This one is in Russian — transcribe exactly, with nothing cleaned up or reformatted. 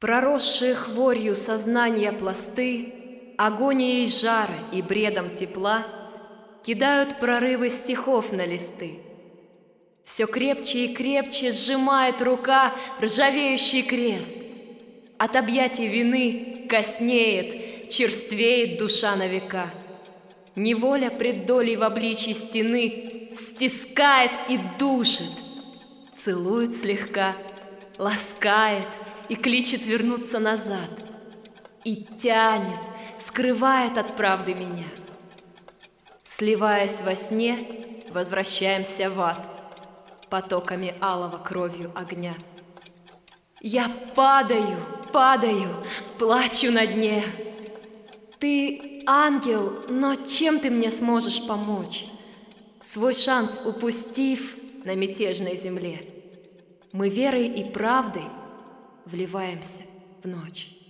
Проросшие хворью сознания пласты, агонией жара и бредом тепла кидают прорывы стихов на листы. Все крепче и крепче сжимает рука ржавеющий крест. От объятий вины коснеет, черствеет душа на века. Неволя пред долей в обличье стены стискает и душит, целует слегка, ласкает и кличет вернуться назад. И тянет, скрывает от правды меня. Сливаясь во сне, возвращаемся в ад потоками алого кровью огня. Я падаю, падаю, плачу на дне. Ты ангел, но чем ты мне сможешь помочь? Свой шанс упустив на мятежной земле, мы верой и правдой вливаемся в ночь.